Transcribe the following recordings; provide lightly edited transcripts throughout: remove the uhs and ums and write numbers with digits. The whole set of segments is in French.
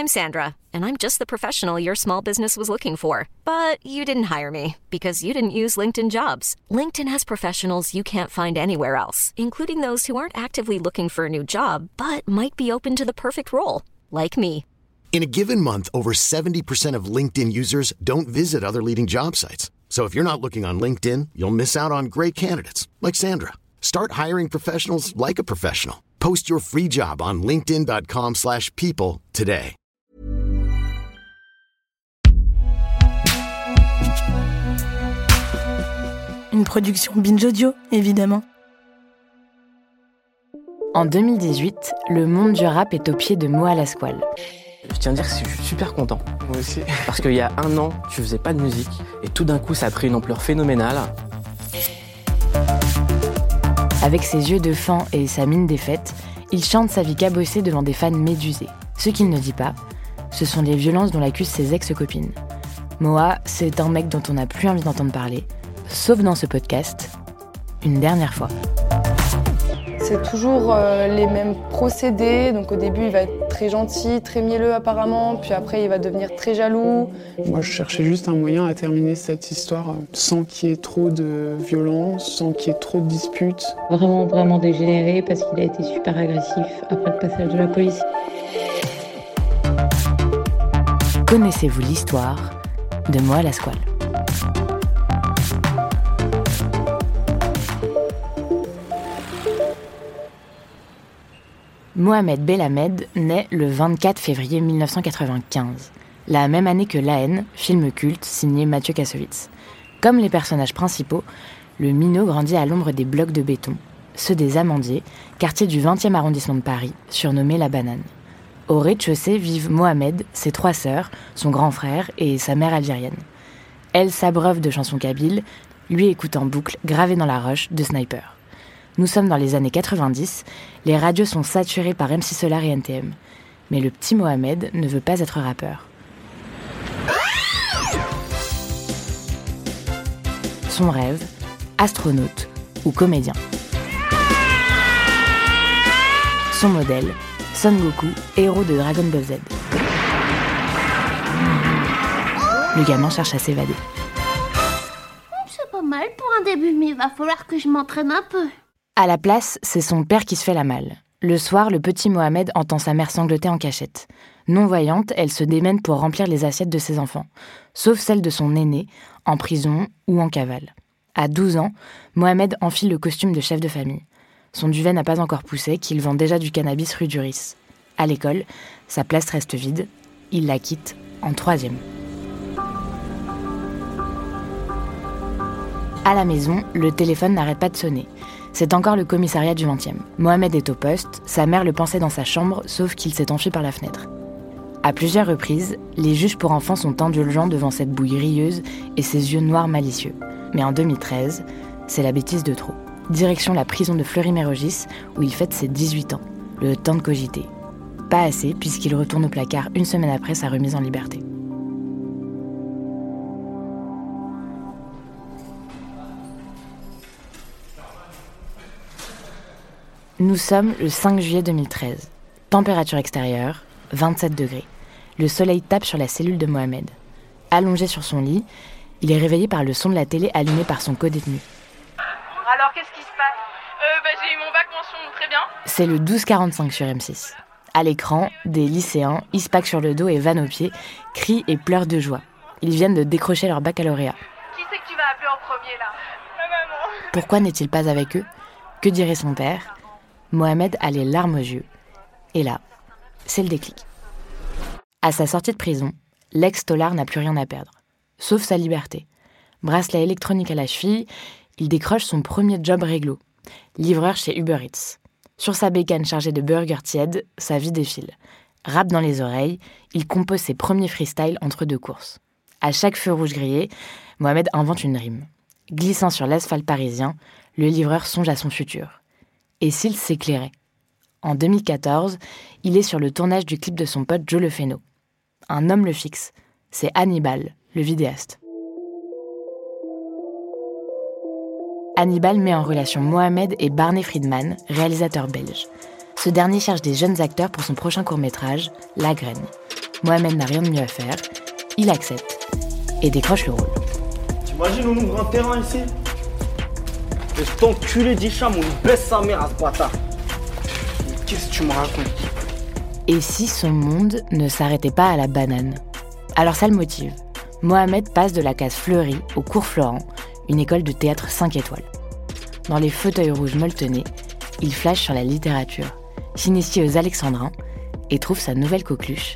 I'm Sandra, and I'm just the professional your small business was looking for. But you didn't hire me because you didn't use LinkedIn Jobs. LinkedIn has professionals you can't find anywhere else, including those who aren't actively looking for a new job, but might be open to the perfect role, like me. In a given month, over 70% of LinkedIn users don't visit other leading job sites. So if you're not looking on LinkedIn, you'll miss out on great candidates like Sandra. Start hiring professionals like a professional. Post your free job on linkedin.com/people today. Une production Binge Audio, évidemment. En 2018, le monde du rap est au pied de Moa Lasquale. Je tiens à dire que je suis super content. Moi aussi. Parce qu'il y a 1 an, tu faisais pas de musique. Et tout d'un coup, ça a pris une ampleur phénoménale. Avec ses yeux de faon et sa mine défaite, il chante sa vie cabossée devant des fans médusés. Ce qu'il ne dit pas, ce sont les violences dont l'accusent ses ex-copines. Moa, c'est un mec dont on n'a plus envie d'entendre parler, sauf dans ce podcast, une dernière fois. C'est toujours les mêmes procédés. Donc au début, il va être très gentil, très mielleux apparemment, puis après, il va devenir très jaloux. Moi, je cherchais juste un moyen à terminer cette histoire sans qu'il y ait trop de violence, sans qu'il y ait trop de disputes. Vraiment dégénéré parce qu'il a été super agressif après le passage de la police. Connaissez-vous l'histoire de Moa Lasquale ? Mohamed Belhamed naît le 24 février 1995, la même année que La Haine, film culte signé Mathieu Kassovitz. Comme les personnages principaux, le minot grandit à l'ombre des blocs de béton, ceux des Amandiers, quartier du 20e arrondissement de Paris, surnommé La Banane. Au rez-de-chaussée vivent Mohamed, ses 3 sœurs, son grand frère et sa mère algérienne. Elle s'abreuve de chansons kabyles, lui écoute en boucle, gravé dans la roche, de Sniper. Nous sommes dans les années 90, les radios sont saturées par MC Solar et NTM. Mais le petit Mohamed ne veut pas être rappeur. Son rêve, astronaute ou comédien. Son modèle, Son Goku, héros de Dragon Ball Z. Le gamin cherche à s'évader. C'est pas mal pour un début, mais il va falloir que je m'entraîne un peu. À la place, c'est son père qui se fait la malle. Le soir, le petit Mohamed entend sa mère sangloter en cachette. Non-voyante, elle se démène pour remplir les assiettes de ses enfants, sauf celles de son aîné, en prison ou en cavale. À 12 ans, Mohamed enfile le costume de chef de famille. Son duvet n'a pas encore poussé, qu'il vend déjà du cannabis rue du Riz. À l'école, sa place reste vide. Il la quitte en 3e. À la maison, le téléphone n'arrête pas de sonner. C'est encore le commissariat du 20e. Mohamed est au poste, sa mère le pensait dans sa chambre, sauf qu'il s'est enfui par la fenêtre. À plusieurs reprises, les juges pour enfants sont indulgents devant cette bouille rieuse et ses yeux noirs malicieux. Mais en 2013, c'est la bêtise de trop. Direction la prison de Fleury-Mérogis, où il fête ses 18 ans. Le temps de cogiter. Pas assez, puisqu'il retourne au placard 1 semaine après sa remise en liberté. Nous sommes le 5 juillet 2013. Température extérieure, 27 degrés. Le soleil tape sur la cellule de Mohamed. Allongé sur son lit, il est réveillé par le son de la télé allumé par son co-détenu. Alors, qu'est-ce qui se passe ? J'ai eu mon bac mention, très bien. C'est le 12h45 sur M6. À l'écran, des lycéens, ispac sur le dos et vanne aux pieds, crient et pleurent de joie. Ils viennent de décrocher leur baccalauréat. Qui c'est que tu vas appeler en premier, là ? Ma maman. Pourquoi n'est-il pas avec eux ? Que dirait son père ? Mohamed a les larmes aux yeux. Et là, c'est le déclic. À sa sortie de prison, l'ex-tolard n'a plus rien à perdre, sauf sa liberté. Bracelet électronique à la cheville, il décroche son premier job réglo, livreur chez Uber Eats. Sur sa bécane chargée de burgers tièdes, sa vie défile. Rap dans les oreilles, il compose ses premiers freestyles entre 2 courses. À chaque feu rouge grillé, Mohamed invente une rime. Glissant sur l'asphalte parisien, le livreur songe à son futur. Et s'il s'éclairait ? En 2014, il est sur le tournage du clip de son pote Joe Lefeno. Un homme le fixe, c'est Hannibal, le vidéaste. Hannibal met en relation Mohamed et Barney Friedman, réalisateur belge. Ce dernier cherche des jeunes acteurs pour son prochain court-métrage, La Graine. Mohamed n'a rien de mieux à faire, il accepte et décroche le rôle. T'imagines, on ouvre un terrain ici? Et cet enculé d'Hicham, on baisse sa mère à ce bâtard. Mais qu'est-ce que tu me racontes? Et si son monde ne s'arrêtait pas à la banane? Alors ça le motive. Mohamed passe de la case Fleury au cours Florent, une école de théâtre 5 étoiles. Dans les fauteuils rouges molletonnés, il flash sur la littérature, s'initie aux alexandrins et trouve sa nouvelle coqueluche.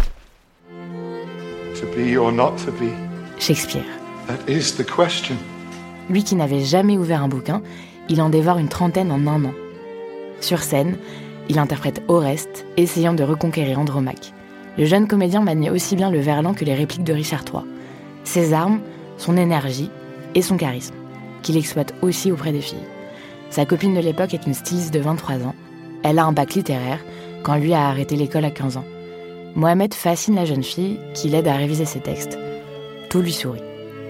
To be or not to be. Shakespeare. That is the question. Lui qui n'avait jamais ouvert un bouquin, il en dévore une trentaine en un an. Sur scène, il interprète Oreste, essayant de reconquérir Andromaque. Le jeune comédien manie aussi bien le verlan que les répliques de Richard III. Ses armes, son énergie et son charisme, qu'il exploite aussi auprès des filles. Sa copine de l'époque est une styliste de 23 ans. Elle a un bac littéraire, quand lui a arrêté l'école à 15 ans. Mohamed fascine la jeune fille, qui l'aide à réviser ses textes. Tout lui sourit.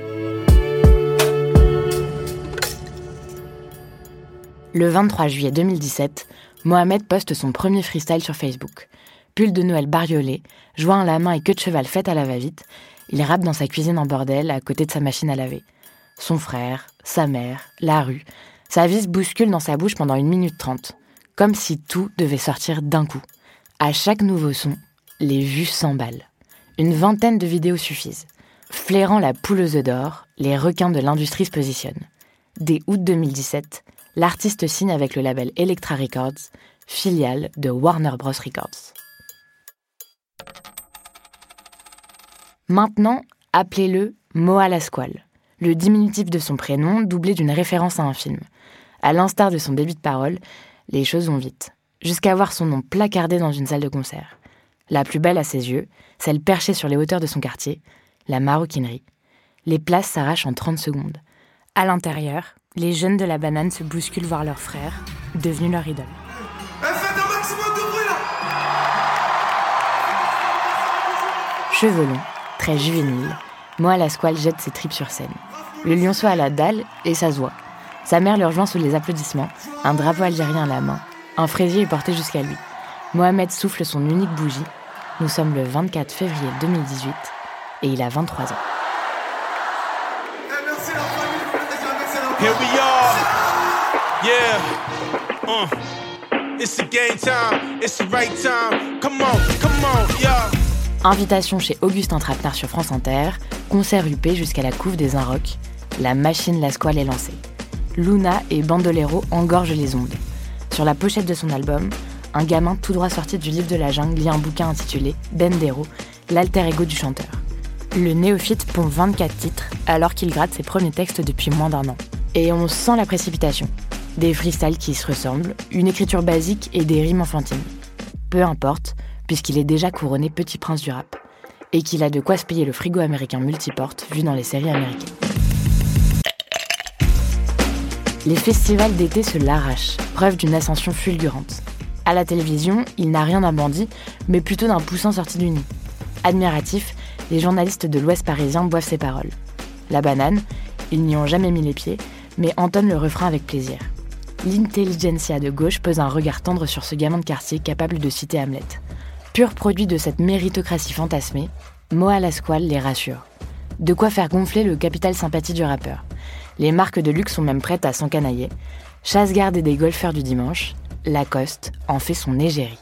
Le 23 juillet 2017, Mohamed poste son premier freestyle sur Facebook. Pull de Noël bariolé, joint à la main et queue de cheval faite à la va-vite, il rappe dans sa cuisine en bordel à côté de sa machine à laver. Son frère, sa mère, la rue, sa vie se bouscule dans sa bouche pendant 1 minute 30. Comme si tout devait sortir d'un coup. À chaque nouveau son, les vues s'emballent. Une vingtaine de vidéos suffisent. Flairant la poule aux œufs d'or, les requins de l'industrie se positionnent. Dès août 2017, l'artiste signe avec le label Elektra Records, filiale de Warner Bros. Records. Maintenant, appelez-le Moa Lasquale, le diminutif de son prénom doublé d'une référence à un film. À l'instar de son début de parole, les choses vont vite, jusqu'à voir son nom placardé dans une salle de concert. La plus belle à ses yeux, celle perchée sur les hauteurs de son quartier, la maroquinerie. Les places s'arrachent en 30 secondes. À l'intérieur, les jeunes de la banane se bousculent voir leur frère, devenu leur idole. Cheveux longs, très juvénile, Moa Lasquale jette ses tripes sur scène. Le lionceau a la dalle et ça se voit. Sa mère le rejoint sous les applaudissements, un drapeau algérien à la main. Un fraisier est porté jusqu'à lui. Mohamed souffle son unique bougie. Nous sommes le 24 février 2018 et il a 23 ans. Here we are. Yeah. It's the game time. It's the right time. Come on, yeah. Invitation chez Augustin Trapenard sur France Inter, concert huppé jusqu'à la couve des Inrocks. La machine Lasquale est lancée. Luna et Bandolero engorgent les ondes. Sur la pochette de son album, un gamin tout droit sorti du livre de la jungle lit un bouquin intitulé Bendero, l'alter ego du chanteur. Le néophyte pond 24 titres alors qu'il gratte ses premiers textes depuis moins d'1 an. Et on sent la précipitation. Des freestyles qui se ressemblent, une écriture basique et des rimes enfantines. Peu importe, puisqu'il est déjà couronné petit prince du rap. Et qu'il a de quoi se payer le frigo américain multiporte vu dans les séries américaines. Les festivals d'été se l'arrachent, preuve d'une ascension fulgurante. À la télévision, il n'a rien d'un bandit, mais plutôt d'un poussin sorti du nid. Admiratifs, les journalistes de l'Ouest parisien boivent ses paroles. La banane, ils n'y ont jamais mis les pieds, mais entonnent le refrain avec plaisir. L'intelligentsia de gauche pose un regard tendre sur ce gamin de quartier capable de citer Hamlet. Pur produit de cette méritocratie fantasmée, Moa Lasquale les rassure. De quoi faire gonfler le capital sympathie du rappeur. Les marques de luxe sont même prêtes à s'encanailler. Chasse-garde et des golfeurs du dimanche, Lacoste en fait son égérie.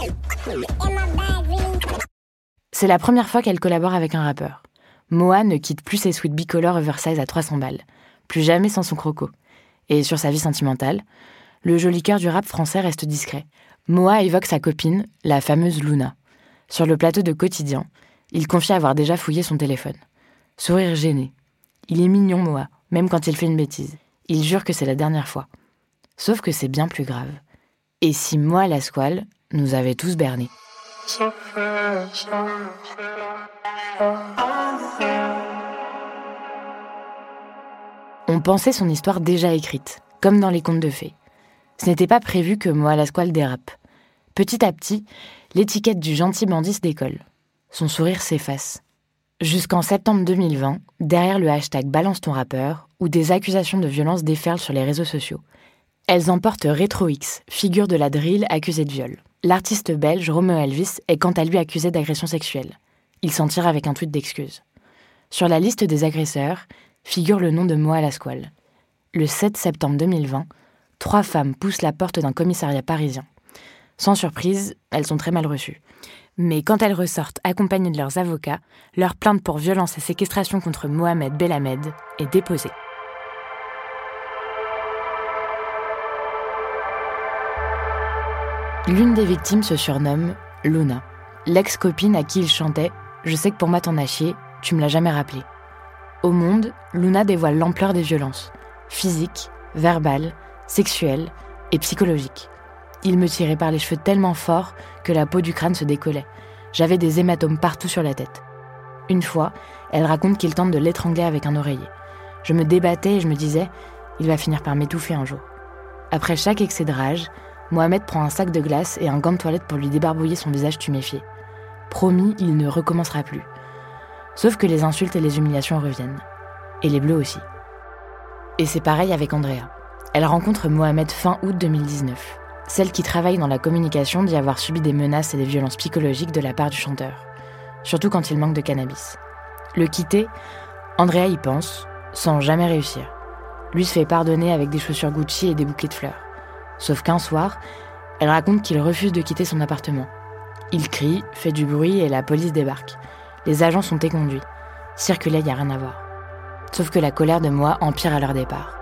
C'est la première fois qu'elle collabore avec un rappeur. Moa ne quitte plus ses sweats bicolores oversize à 300 balles. Plus jamais sans son croco. Et sur sa vie sentimentale, le joli cœur du rap français reste discret. Moa évoque sa copine, la fameuse Luna. Sur le plateau de Quotidien, il confie avoir déjà fouillé son téléphone. Sourire gêné. Il est mignon, Moa, même quand il fait une bêtise. Il jure que c'est la dernière fois. Sauf que c'est bien plus grave. Et si Moa Lasquale nous avait tous bernés? On pensait son histoire déjà écrite, comme dans les contes de fées. Ce n'était pas prévu que Moa Lasquale dérape. Petit à petit, l'étiquette du gentil bandit se décolle. Son sourire s'efface. Jusqu'en septembre 2020, derrière le hashtag Balance ton rappeur, où des accusations de violence déferlent sur les réseaux sociaux. Elles emportent RetroX, figure de la drill accusée de viol. L'artiste belge Romeo Elvis est quant à lui accusé d'agression sexuelle. Il s'en tire avec un tweet d'excuses. Sur la liste des agresseurs figure le nom de Moa Lasquale. Le 7 septembre 2020, 3 femmes poussent la porte d'un commissariat parisien. Sans surprise, elles sont très mal reçues. Mais quand elles ressortent accompagnées de leurs avocats, leur plainte pour violence et séquestration contre Mohamed Belhamed est déposée. L'une des victimes se surnomme Luna, l'ex-copine à qui il chantait « Je sais que pour moi t'en as chié, tu me l'as jamais rappelé ». Au Monde, Luna dévoile l'ampleur des violences, physiques, verbales, sexuelles et psychologiques. Il me tirait par les cheveux tellement fort que la peau du crâne se décollait. J'avais des hématomes partout sur la tête. Une fois, elle raconte qu'il tente de l'étrangler avec un oreiller. Je me débattais et je me disais « Il va finir par m'étouffer un jour ». Après chaque excès de rage, Mohamed prend un sac de glace et un gant de toilette pour lui débarbouiller son visage tuméfié. Promis, il ne recommencera plus. Sauf que les insultes et les humiliations reviennent. Et les bleus aussi. Et c'est pareil avec Andrea. Elle rencontre Mohamed fin août 2019. Celle qui travaille dans la communication dit avoir subi des menaces et des violences psychologiques de la part du chanteur. Surtout quand il manque de cannabis. Le quitter, Andrea y pense, sans jamais réussir. Lui se fait pardonner avec des chaussures Gucci et des bouquets de fleurs. Sauf qu'un soir, elle raconte qu'il refuse de quitter son appartement. Il crie, fait du bruit et la police débarque. Les agents sont éconduits. Circuler, il n'y a rien à voir. Sauf que la colère de Moa empire à leur départ.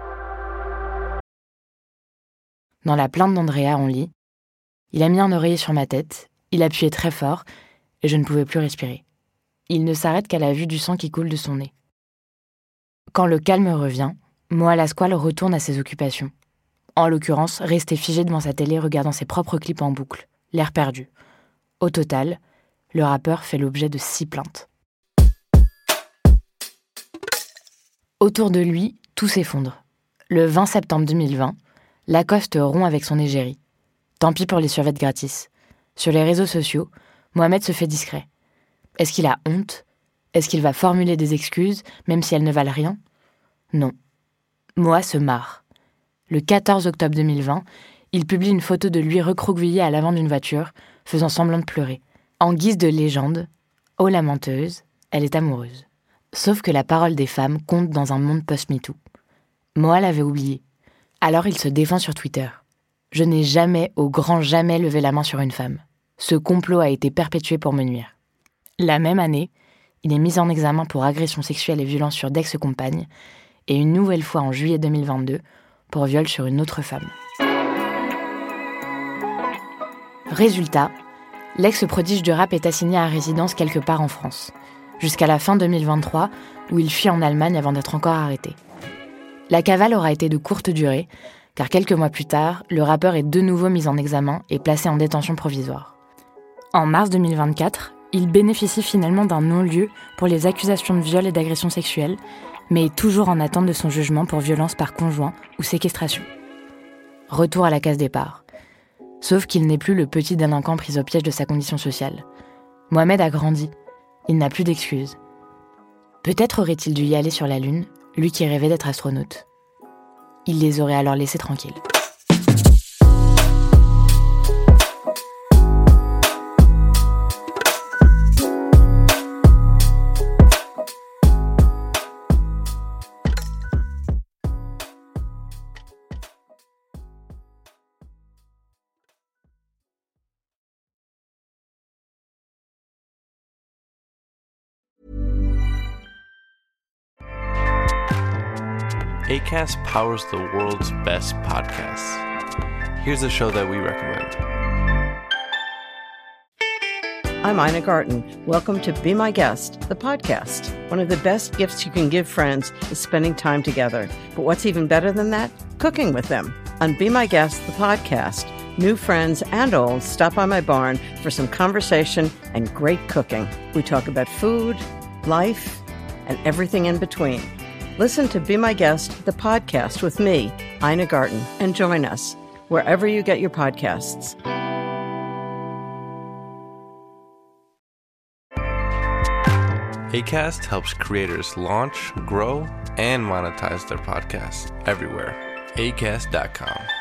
Dans la plainte d'Andrea, on lit « Il a mis un oreiller sur ma tête, il appuyait très fort et je ne pouvais plus respirer. Il ne s'arrête qu'à la vue du sang qui coule de son nez. » Quand le calme revient, Moa Lasquale retourne à ses occupations. En l'occurrence, rester figée devant sa télé regardant ses propres clips en boucle, l'air perdu. Au total, le rappeur fait l'objet de 6 plaintes. Autour de lui, tout s'effondre. Le 20 septembre 2020, Lacoste rompt avec son égérie. Tant pis pour les survêtements gratis. Sur les réseaux sociaux, Mohamed se fait discret. Est-ce qu'il a honte ? Est-ce qu'il va formuler des excuses, même si elles ne valent rien ? Non. Moa se marre. Le 14 octobre 2020, il publie une photo de lui recroquevillé à l'avant d'une voiture, faisant semblant de pleurer. En guise de légende, ô la menteuse, elle est amoureuse. Sauf que la parole des femmes compte dans un monde post-MeToo. Moa l'avait oublié. Alors il se défend sur Twitter. « Je n'ai jamais, au grand jamais, levé la main sur une femme. Ce complot a été perpétué pour me nuire. » La même année, il est mis en examen pour agression sexuelle et violence sur d'ex-compagnes, et une nouvelle fois en juillet 2022, pour viol sur une autre femme. Résultat, l'ex-prodige du rap est assigné à résidence quelque part en France, jusqu'à la fin 2023, où il fuit en Allemagne avant d'être encore arrêté. La cavale aura été de courte durée, car quelques mois plus tard, le rappeur est de nouveau mis en examen et placé en détention provisoire. En mars 2024, il bénéficie finalement d'un non-lieu pour les accusations de viol et d'agression sexuelle, mais est toujours en attente de son jugement pour violence par conjoint ou séquestration. Retour à la case départ. Sauf qu'il n'est plus le petit délinquant pris au piège de sa condition sociale. Mohamed a grandi. Il n'a plus d'excuses. Peut-être aurait-il dû y aller sur la Lune, lui qui rêvait d'être astronaute. Il les aurait alors laissés tranquilles. Acast powers the world's best podcasts. Here's a show that we recommend. I'm Ina Garten. Welcome to Be My Guest, the podcast. One of the best gifts you can give friends is spending time together. But what's even better than that? Cooking with them. On Be My Guest, the podcast, new friends and old stop by my barn for some conversation and great cooking. We talk about food, life, and everything in between. Listen to Be My Guest, the podcast with me, Ina Garten, and join us wherever you get your podcasts. Acast helps creators launch, grow, and monetize their podcasts everywhere. Acast.com.